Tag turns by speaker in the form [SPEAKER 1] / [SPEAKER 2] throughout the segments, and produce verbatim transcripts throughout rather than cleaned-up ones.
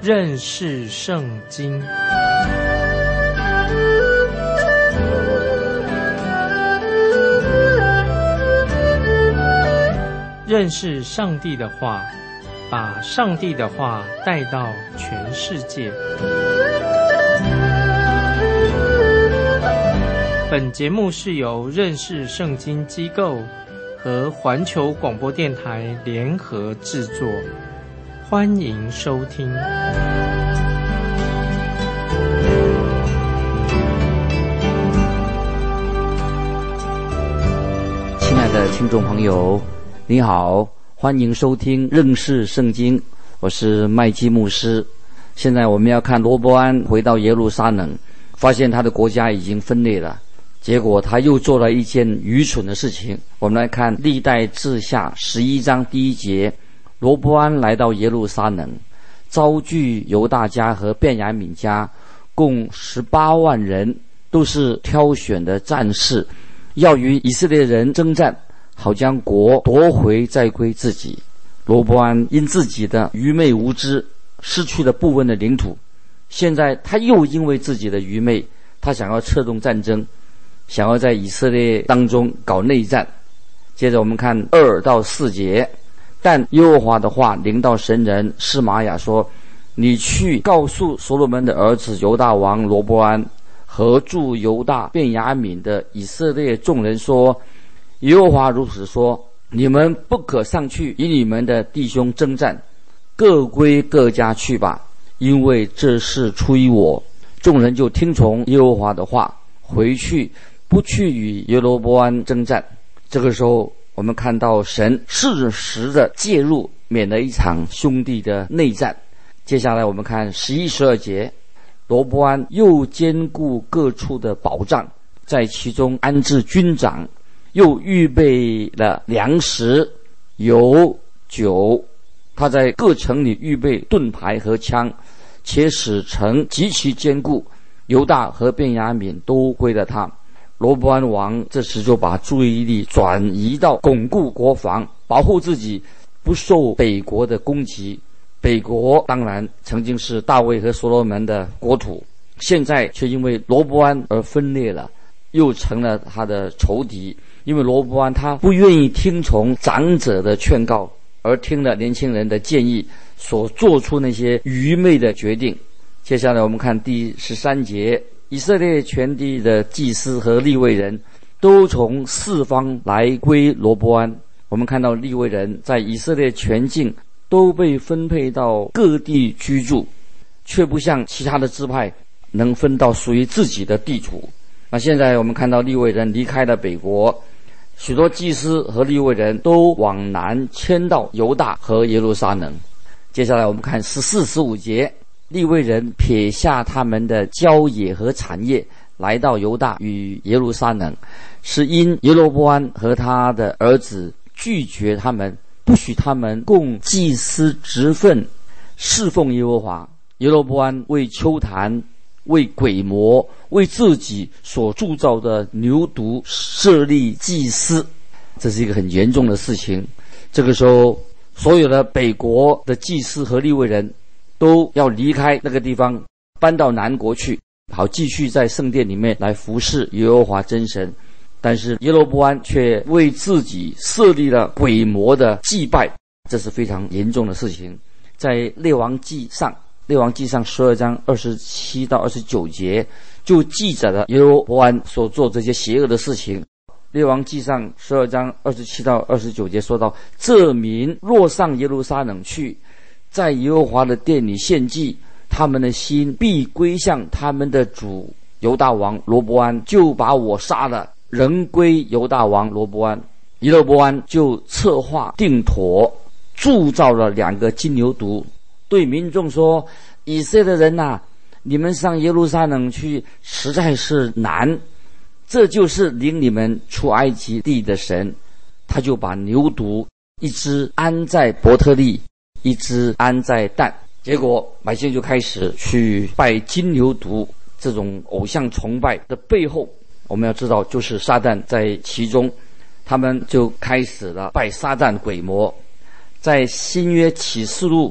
[SPEAKER 1] 认识圣经。认识上帝的话，把上帝的话带到全世界。本节目是由认识圣经机构和环球广播电台联合制作，欢迎收听。
[SPEAKER 2] 亲爱的听众朋友，你好，欢迎收听认识圣经，我是麦基牧师。现在我们要看罗波安回到耶路撒冷，发现他的国家已经分裂了，结果他又做了一件愚蠢的事情。我们来看历代志下十一章第一节，罗波安来到耶路撒冷，招聚犹大家和便雅悯家，共十八万人，都是挑选的战士，要与以色列人征战，好将国夺回再归自己。罗波安因自己的愚昧无知，失去了部分的领土，现在他又因为自己的愚昧，他想要策动战争，想要在以色列当中搞内战。接着我们看二到四节，但耶和华的话临到神人示玛雅说，你去告诉所罗门的儿子犹大王罗波安和住犹大便雅悯的以色列众人说，耶和华如此说，你们不可上去与你们的弟兄征战，各归各家去吧，因为这事出于我。众人就听从耶和华的话，回去不去与耶罗波安征战。这个时候我们看到神适时的介入，免了一场兄弟的内战。接下来我们看十一、十二节，罗波安又兼顾各处的保障，在其中安置军长，又预备了粮食、油、酒。他在各城里预备盾牌和枪，且使城极其坚固，犹大和便雅悯都归了他。罗波安王这时就把注意力转移到巩固国防，保护自己不受北国的攻击。北国当然曾经是大卫和所罗门的国土，现在却因为罗波安而分裂了，又成了他的仇敌。因为罗波安他不愿意听从长者的劝告，而听了年轻人的建议，所做出那些愚昧的决定。接下来我们看第十三节，以色列全地的祭司和利未人都从四方来归罗波安。我们看到利未人在以色列全境都被分配到各地居住，却不像其他的支派能分到属于自己的地图。那现在我们看到利未人离开了北国，许多祭司和利未人都往南迁到犹大和耶路撒冷。接下来我们看十四、十五节，利未人撇下他们的郊野和产业，来到犹大与耶路撒冷，是因耶罗波安和他的儿子拒绝他们，不许他们供祭司职分，侍奉耶和华。耶罗波安为丘坛、为鬼魔、为自己所铸造的牛犊设立祭司，这是一个很严重的事情。这个时候所有的北国的祭司和利未人都要离开那个地方，搬到南国去，好继续在圣殿里面来服侍耶和华真神。但是耶罗波安却为自己设立了鬼魔的祭拜，这是非常严重的事情。在列王记上列王记上十二章二十七到二十九节就记载了耶罗波安所做这些邪恶的事情。列王记上十二章二十七到二十九节说到，这民若上耶路撒冷去，在耶和华的殿里献祭，他们的心必归向他们的主犹大王罗波安，就把我杀了，仍归犹大王罗波安。耶罗波安就策划定妥，铸造了两个金牛犊，对民众说，以色列人啊，你们上耶路撒冷去实在是难，这就是领你们出埃及地的神。他就把牛犊一只安在伯特利，一只安在但。结果百姓就开始去拜金牛犊。这种偶像崇拜的背后，我们要知道就是撒旦在其中。他们就开始了拜撒旦鬼魔。在新约启示录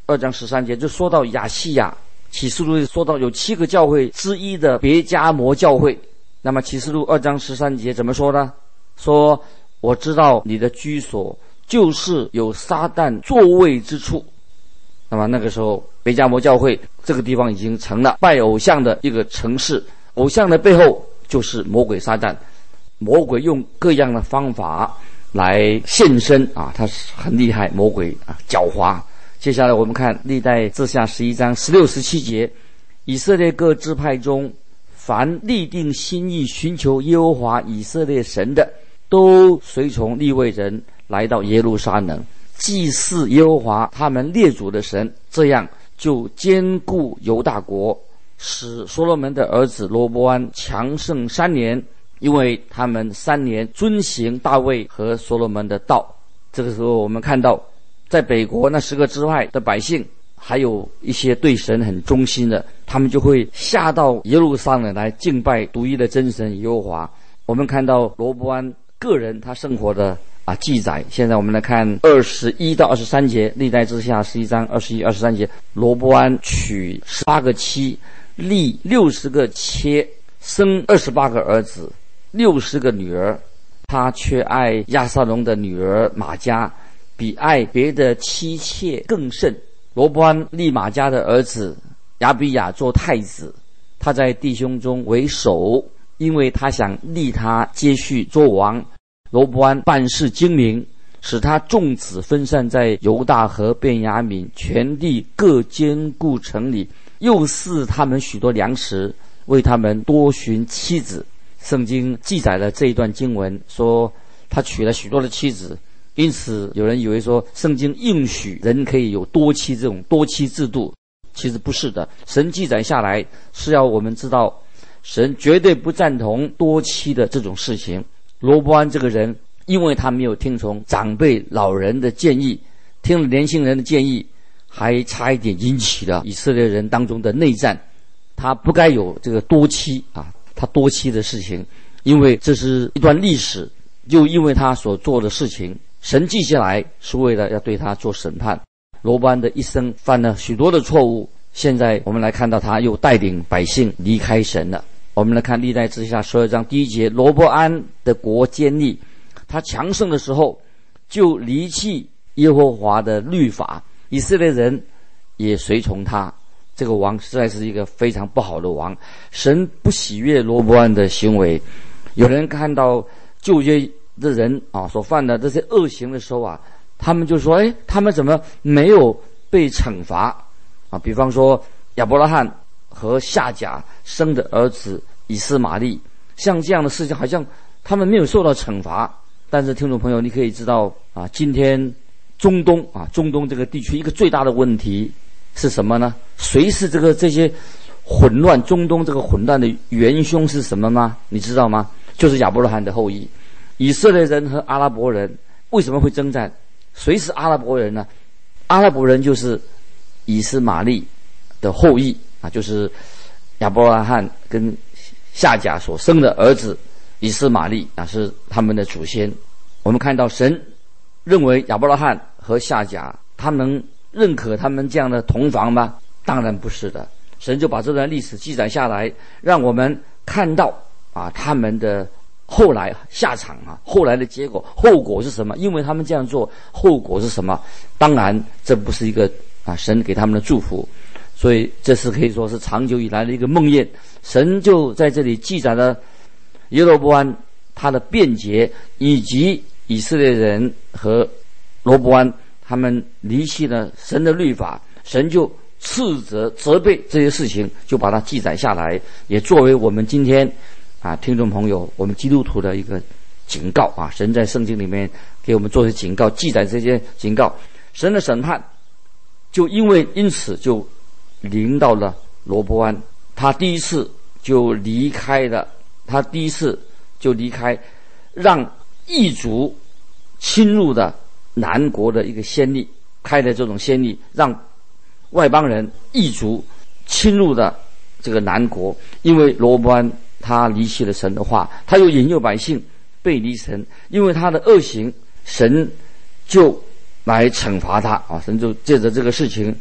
[SPEAKER 2] 二章十三节就说到亚细亚，启示录说到有七个教会之一的别迦摩教会。那么启示录二章十三节怎么说呢？说我知道你的居所就是有撒旦座位之处。那么那个时候别迦摩教会这个地方已经成了拜偶像的一个城市，偶像的背后就是魔鬼撒旦，魔鬼用各样的方法来现身啊，他是很厉害，魔鬼啊狡猾。接下来我们看历代志下十一章十六十七节，以色列各支派中凡立定心意寻求耶和华以色列神的，都随从利未人来到耶路撒冷，祭祀耶和华他们列祖的神，这样就坚固犹大国，使所罗门的儿子罗波安强盛三年，因为他们三年遵行大卫和所罗门的道。这个时候我们看到在北国那十个支派的百姓，还有一些对神很忠心的，他们就会下到耶路撒冷来敬拜独一的真神耶和华。我们看到罗波安个人他生活的啊记载。现在我们来看二十一到二十三节，历代志下十一章二十一、二十三节。罗波安娶十八个妻，立六十个妾，生二十八个儿子，六十个女儿。他却爱亚撒龙的女儿玛迦，比爱别的妻妾更甚。罗波安立玛迦的儿子亚比亚做太子，他在弟兄中为首，因为他想立他接续做王。罗波安办事精明，使他众子分散在犹大和便雅悯全地各坚固城里，又赐他们许多粮食，为他们多寻妻子。圣经记载了这一段经文，说他娶了许多的妻子，因此有人以为说圣经应许人可以有多妻这种多妻制度，其实不是的。神记载下来是要我们知道，神绝对不赞同多妻的这种事情。罗波安这个人，因为他没有听从长辈老人的建议，听了年轻人的建议，还差一点引起了以色列人当中的内战。他不该有这个多妻啊，他多妻的事情，因为这是一段历史，就因为他所做的事情，神记下来是为了要对他做审判。罗波安的一生犯了许多的错误，现在我们来看到他又带领百姓离开神了。我们来看历代志下十二章第一节，罗波安的国坚立，他强盛的时候就离弃耶和华的律法，以色列人也随从他。这个王实在是一个非常不好的王，神不喜悦罗波安的行为。有人看到旧约的人啊所犯的这些恶行的时候啊，他们就说，哎，他们怎么没有被惩罚啊？比方说亚伯拉罕和夏甲生的儿子以斯玛利，像这样的事情好像他们没有受到惩罚。但是听众朋友，你可以知道啊，今天中东啊中东这个地区一个最大的问题是什么呢？谁是这个这些混乱中东这个混乱的元凶是什么吗？你知道吗？就是亚伯拉罕的后裔。以色列人和阿拉伯人为什么会征战？谁是阿拉伯人呢？阿拉伯人就是以斯玛利的后裔啊，就是亚伯拉罕跟夏甲所生的儿子以斯玛利啊，是他们的祖先。我们看到神认为亚伯拉罕和夏甲他能认可他们这样的同房吗？当然不是的。神就把这段历史记载下来，让我们看到啊他们的后来下场啊，后来的结果后果是什么？因为他们这样做，后果是什么？当然这不是一个啊神给他们的祝福，所以这是可以说是长久以来的一个梦魇。神就在这里记载了耶罗波安他的辩解，以及以色列人和罗波安他们离弃了神的律法，神就斥责责备这些事情，就把它记载下来，也作为我们今天啊听众朋友我们基督徒的一个警告啊。神在圣经里面给我们做的警告，记载这些警告。神的审判就因为因此就临到了罗波安，他第一次就离开了他第一次就离开让异族侵入的南国的一个先例，开的这种先例，让外邦人异族侵入的这个南国。因为罗波安他离弃了神的话，他又引诱百姓背离神，因为他的恶行，神就来惩罚他啊！神就借着这个事情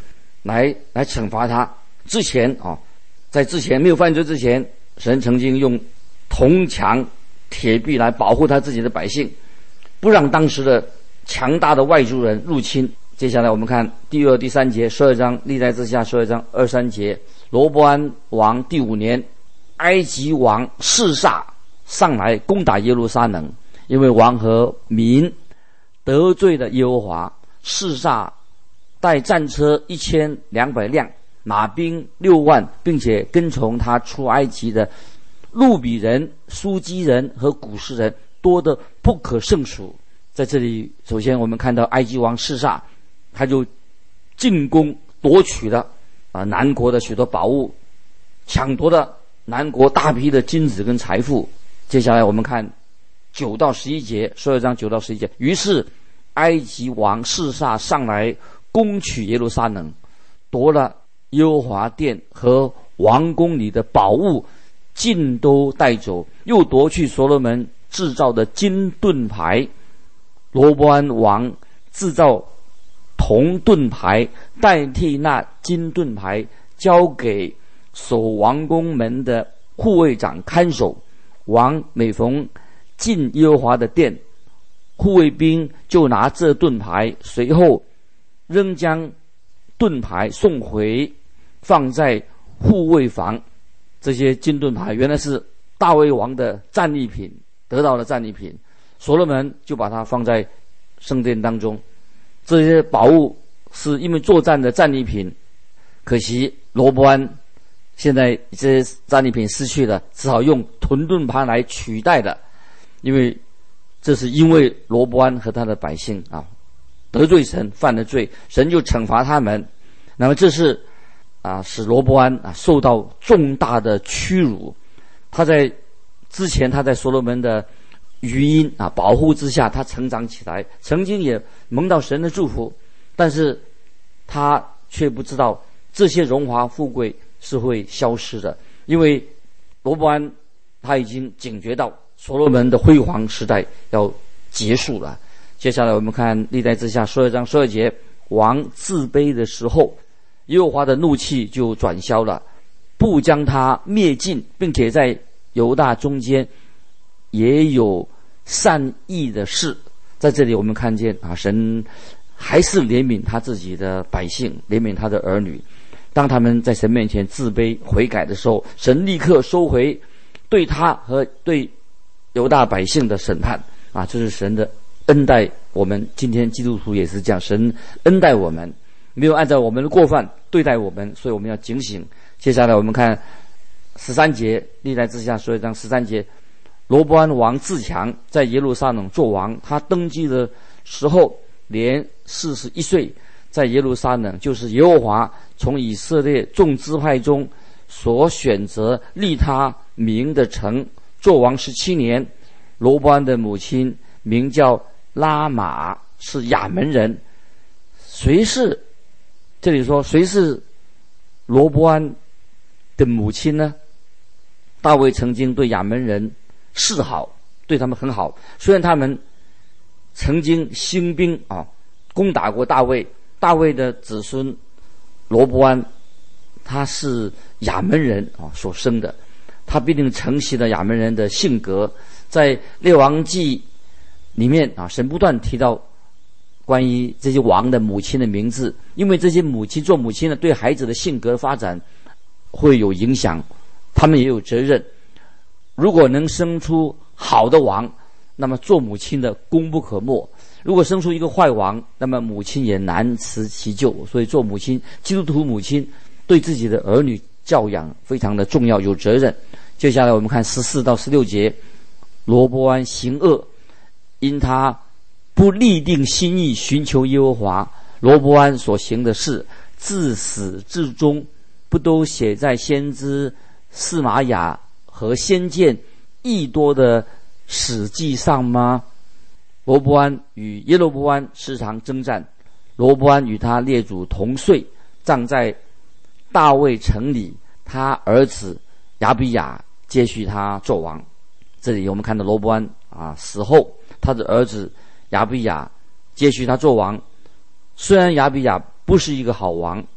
[SPEAKER 2] 来来惩罚他。之前啊，在之前没有犯罪之前，神曾经用铜墙铁壁来保护他自己的百姓，不让当时的强大的外族人入侵。接下来我们看第二、第三节，十二章历代之下十二章二三节。罗波安王第五年，埃及王示撒上来攻打耶路撒冷，因为王和民得罪了耶和华。示撒带战车一千两百辆，马兵六万，并且跟从他出埃及的路比人、苏基人和古实人多得不可胜数。在这里，首先我们看到埃及王示撒，他就进攻夺取了啊南国的许多宝物，抢夺了南国大批的金子跟财富。接下来我们看九到十一节，十二章九到十一节。于是埃及王示撒上来攻取耶路撒冷，夺了耶和华殿和王宫里的宝物，尽都带走，又夺去所罗门制造的金盾牌。罗波安王制造铜盾牌，代替那金盾牌，交给守王宫门的护卫长看守。王每逢进耶和华的殿，护卫兵就拿这盾牌，随后仍将盾牌送回，放在护卫房。这些金盾牌原来是大卫王的战利品，得到了战利品，所罗门就把它放在圣殿当中。这些宝物是因为作战的战利品，可惜罗波安现在这些战利品失去了，只好用铜盾牌来取代的。因为这是因为罗波安和他的百姓啊得罪神，犯了罪，神就惩罚他们。那么这是啊使罗波安啊受到重大的屈辱。他在之前他在所罗门的余荫啊保护之下，他成长起来，曾经也蒙到神的祝福，但是他却不知道这些荣华富贵是会消失的。因为罗波安他已经警觉到所罗门的辉煌时代要结束了。接下来我们看历代之下十二章十二节，王自卑的时候，耶和华的怒气就转消了，不将他灭尽，并且在犹大中间也有善意的事。在这里我们看见啊，神还是怜悯他自己的百姓，怜悯他的儿女。当他们在神面前自卑悔改的时候，神立刻收回对他和对犹大百姓的审判啊，这是神的恩待。我们今天基督徒也是这样，神恩待我们，没有按照我们的过犯对待我们，所以我们要警醒。接下来我们看十三节，历代之下十二章十三节，罗波安王自强，在耶路撒冷做王。他登基的时候年四十一岁，在耶路撒冷，就是耶和华从以色列众支派中所选择立他名的城，做王十七年。罗波安的母亲名叫拉玛，是亚门人。谁是这里说谁是罗波安的母亲呢？大卫曾经对亚门人示好，对他们很好。虽然他们曾经兴兵啊攻打过大卫，大卫的子孙罗波安他是亚门人啊所生的，他必定承袭了亚门人的性格。在列王记里面啊，神不断提到关于这些王的母亲的名字，因为这些母亲做母亲的对孩子的性格发展会有影响，他们也有责任。如果能生出好的王，那么做母亲的功不可没；如果生出一个坏王，那么母亲也难辞其咎。所以做母亲，基督徒母亲对自己的儿女教养非常的重要，有责任。接下来我们看十四到十六节，罗波安行恶，因他不立定心意寻求耶和华。罗波安所行的事，自始至终不都写在先知示玛雅和先见益多的史记上吗？罗波安与耶罗波安时常征战，罗波安与他列祖同睡，葬在大卫城里，他儿子亚比亚接续他做王。这里我们看到罗波安啊死后，他的儿子亚比亚接续他做王。虽然亚比亚不是一个好王，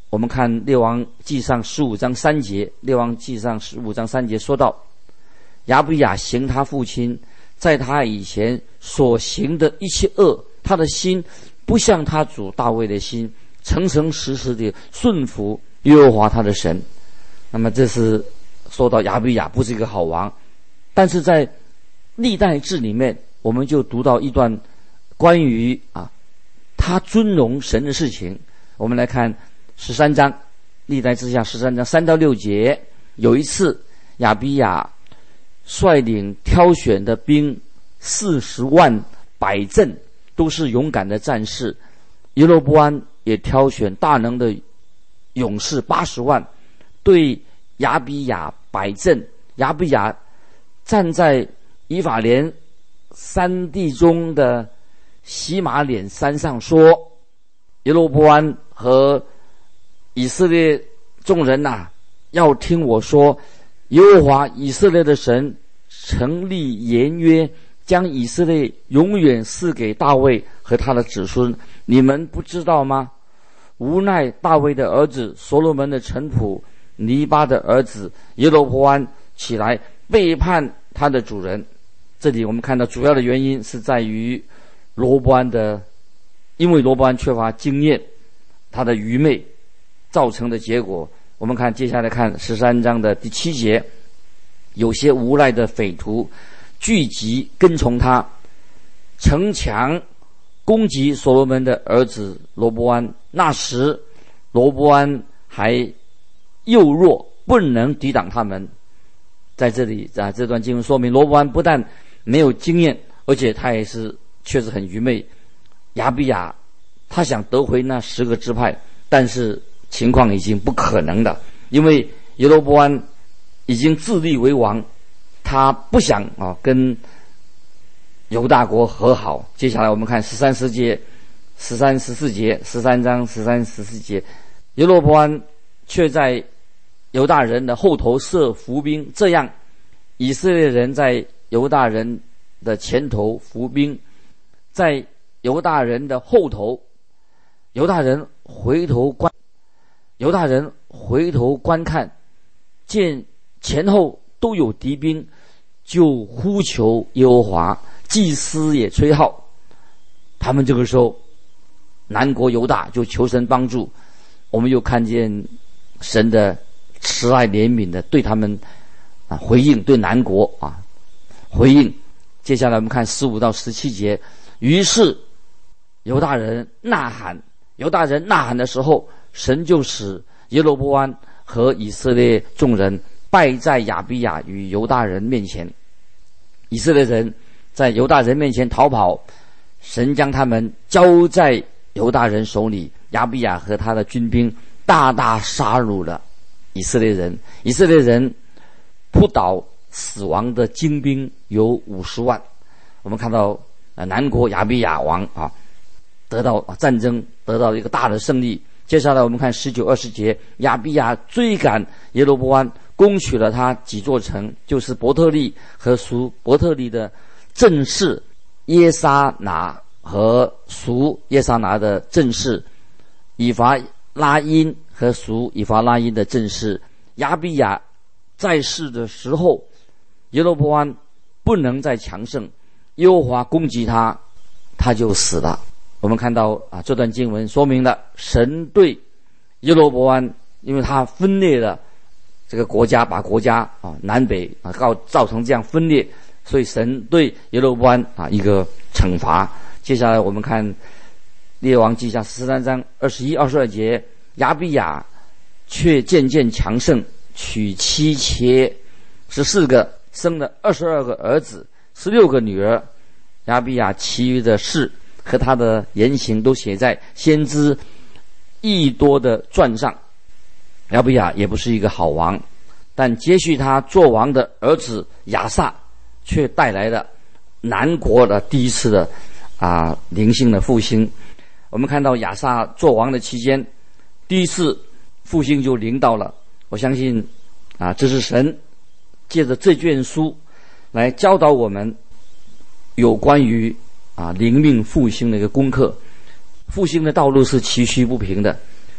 [SPEAKER 2] 我们看列王记上十五章三节，列王记上十五章三节说到，亚比亚行他父亲在他以前所行的一切恶，他的心不像他主大卫的心，诚诚实实的顺服耶和华他的神。那么这是说到亚比亚不是一个好王，但是在历代志里面，我们就读到一段关于啊他尊荣神的事情。我们来看十三章，历代志下十三章三到六节。有一次，亚比亚率领挑选的兵四十万百阵，都是勇敢的战士。耶罗波安也挑选大能的勇士八十万，对亚比亚摆阵。亚比亚站在以法莲山地中的西马脸山上说：耶罗波安和以色列众人呐、啊，要听我说，耶和华以色列的神成立言约，将以色列永远赐给大卫和他的子孙。你们不知道吗？无奈大卫的儿子所罗门的臣仆尼巴的儿子耶罗波安起来背叛他的主人。这里我们看到主要的原因是在于罗波安的，因为罗波安缺乏经验，他的愚昧造成的结果。我们看接下来看十三章的第七节，有些无赖的匪徒聚集跟从他，城墙攻击所罗门的儿子罗波安。那时罗波安还幼弱，不能抵挡他们。在这里啊，这段经文说明罗波安不但没有经验，而且他也是确实很愚昧。亚比亚他想得回那十个支派，但是情况已经不可能的，因为耶罗波安已经自立为王，他不想啊跟犹大国和好。接下来我们看十三十节、十三十四节，十三章十三十四节，耶罗波安却在犹大人的后头设伏兵，这样以色列人在犹大人的前头伏兵，在犹大人的后头，犹大人回头观，犹大人回头观看，见前后都有敌兵，就呼求耶和华，祭司也吹号。他们这个时候南国犹大就求神帮助。我们又看见神的慈爱怜悯的对他们啊回应，对南国啊回应。接下来我们看十五到十七节，于是犹大人呐喊，犹大人呐喊的时候，神就使耶罗波安和以色列众人败在亚比亚与犹大人面前。以色列人在犹大人面前逃跑，神将他们交在犹大人手里，亚比亚和他的军兵大大杀戮了以色列人。以色列人扑倒死亡的精兵有五十万。我们看到呃南国亚比亚王啊得到战争得到一个大的胜利。接下来我们看十九二十节，亚比亚追赶耶罗波安，攻取了他几座城，就是伯特利和属伯特利的镇市耶沙拿和属耶沙拿的镇市以法拉因和属以法拉因的镇市。亚比亚在世的时候，耶罗波安不能再强盛，耶和华攻击他，他就死了。我们看到啊，这段经文说明了神对耶罗波安，因为他分裂了这个国家，把国家啊南北啊告造成这样分裂，所以神对耶罗波安啊一个惩罚。接下来我们看列王记下十三章二十一、二十二节，亚比亚却渐渐强盛，娶妻妾十四个，生了二十二个儿子，十六个女儿。亚比亚其余的事和他的言行都写在先知益多的传上。亚比亚也不是一个好王，但接续他做王的儿子亚撒却带来了南国的第一次的啊灵性的复兴。我们看到亚撒做王的期间，第一次复兴就临到了。我相信啊，这是神借着这卷书来教导我们有关于啊灵命复兴的一个功课。复兴的道路是崎岖不平的，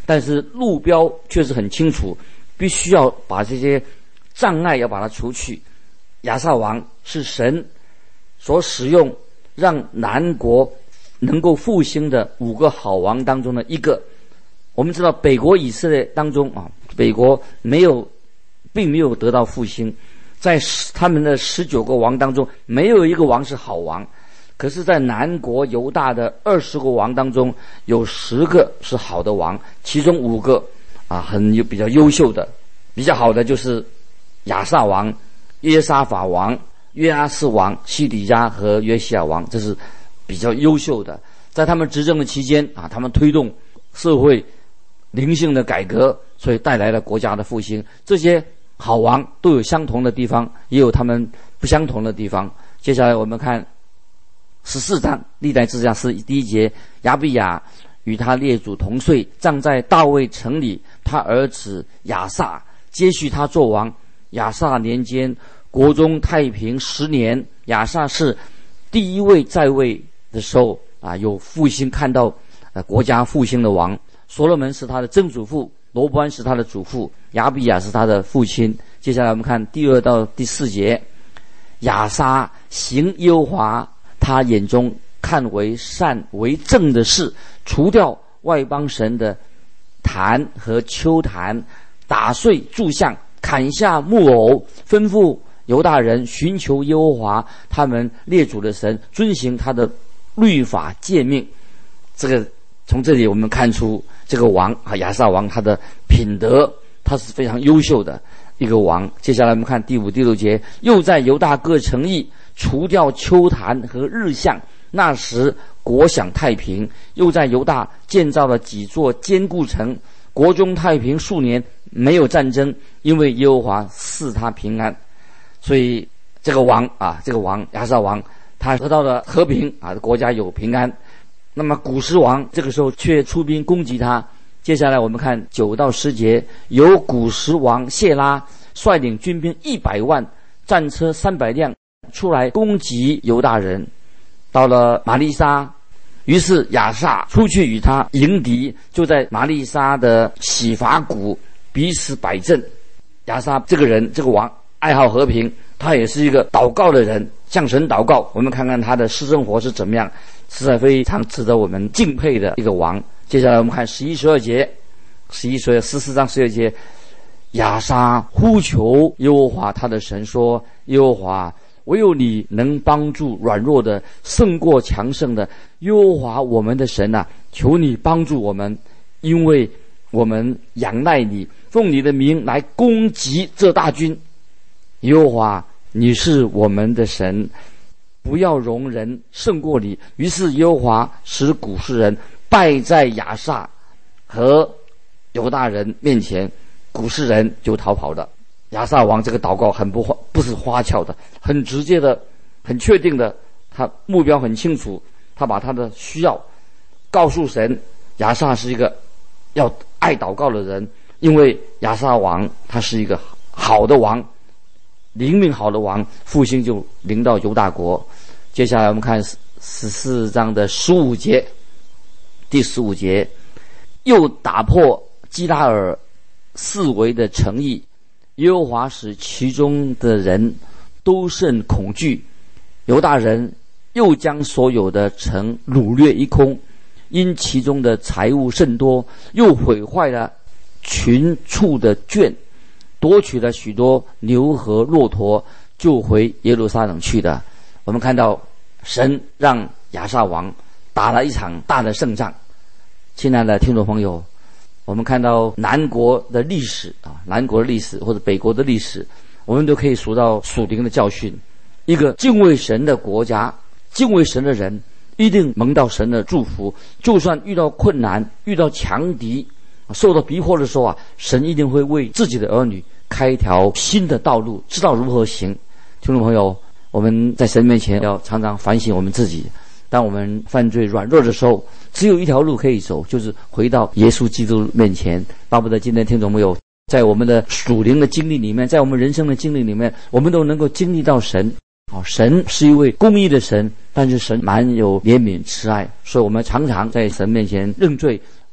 [SPEAKER 2] 但是路标确实很清楚，必须要把这些障碍要把它除去。亚萨王是神所使用让南国能够复兴的五个好王当中的一个。我们知道北国以色列当中啊，北国没有并没有得到复兴，在他们的十九个王当中没有一个王是好王，可是在南国犹大的二十个王当中有十个是好的王，其中五个啊很有比较优秀的，比较好的就是亚萨王、约沙法王、约阿斯王、西底家和约西亚王，这是比较优秀的。在他们执政的期间啊，他们推动社会灵性的改革，所以带来了国家的复兴。这些好王都有相同的地方，也有他们不相同的地方。接下来我们看十四章历代志下是第一节，亚比亚与他列祖同岁，葬在大卫城里，他儿子亚萨接续他做王。亚萨年间，国中太平十年。亚萨是第一位在位的时候啊，有复兴，看到呃国家复兴的王。所罗门是他的曾祖父，罗波安是他的祖父，亚比亚是他的父亲。接下来我们看第二到第四节，亚撒行耶和华他眼中看为善为正的事，除掉外邦神的坛和丘坛，打碎柱像，砍下木偶，吩咐犹大人寻求耶和华他们列祖的神，遵行他的律法诫命。这个从这里我们看出这个王啊，亚萨王他的品德，他是非常优秀的一个王。接下来我们看第五、第六节，又在犹大各城邑除掉丘坛和日像，那时国享太平。又在犹大建造了几座坚固城，国中太平数年，没有战争，因为耶和华赐他平安。所以这个王啊，这个王亚萨王，他得到了和平啊，国家有平安。那么古时王这个时候却出兵攻击他。接下来我们看九到十节，由古时王谢拉率领军兵一百万，战车三百辆，出来攻击犹大人。到了玛利沙，于是亚萨出去与他迎敌，就在玛利沙的洗法谷彼此摆阵。亚萨这个人，这个王爱好和平，他也是一个祷告的人，向神祷告。我们看看他的私生活是怎么样，实在非常值得我们敬佩的一个王。接下来我们看十一、十二节，十一、十二、十四章十二节，亚萨呼求耶和华他的神说：耶和华，唯有你能帮助软弱的，胜过强盛的。耶和华我们的神啊，求你帮助我们，因为我们仰赖你，奉你的名来攻击这大军。耶和华，你是我们的神，不要容人胜过你。于是耶和华使古实人败在亚萨和犹大人面前，古实人就逃跑了。亚萨王这个祷告很不花不是花俏的，很直接的，很确定的，他目标很清楚，他把他的需要告诉神。亚萨是一个要爱祷告的人，因为亚萨王他是一个好的王，灵命好的王，复兴就临到犹大国。接下来我们看十四章的十五节，第十五节，又打破基拉尔四围的城邑，耶和华使其中的人都甚恐惧。犹大人又将所有的城掳掠一空，因其中的财物甚多，又毁坏了群畜的圈，夺取了许多牛和骆驼，就回耶路撒冷去的。我们看到神让亚萨王打了一场大的胜仗。亲爱的听众朋友，我们看到南国的历史啊，南国的历史或者北国的历史，我们都可以数到属灵的教训。一个敬畏神的国家，敬畏神的人，一定蒙到神的祝福。就算遇到困难，遇到强敌，受到逼迫的时候啊，神一定会为自己的儿女开一条新的道路，知道如何行。听众朋友，我们在神面前要常常反省我们自己。当我们犯罪软弱的时候，只有一条路可以走，就是回到耶稣基督面前。巴不得今天听众朋友在我们的属灵的经历里面，在我们人生的经历里面，我们都能够经历到神。哦，神是一位公义的神，但是神蛮有怜悯慈爱，所以我们常常在神面前认罪，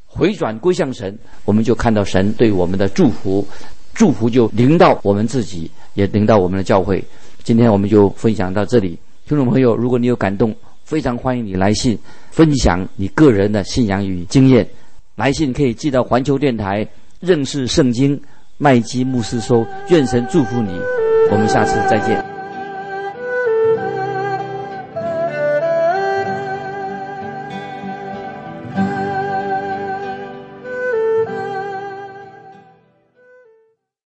[SPEAKER 2] 回转归向神，我们就看到神对我们的祝福，祝福就临到我们自己，也临到我们的教会。今天我们就分享到这里。听众朋友，如果你有感动，非常欢迎你来信分享你个人的信仰与经验。来信可以寄到环球电台认识圣经麦基牧师收。愿神祝福你，我们下次再见。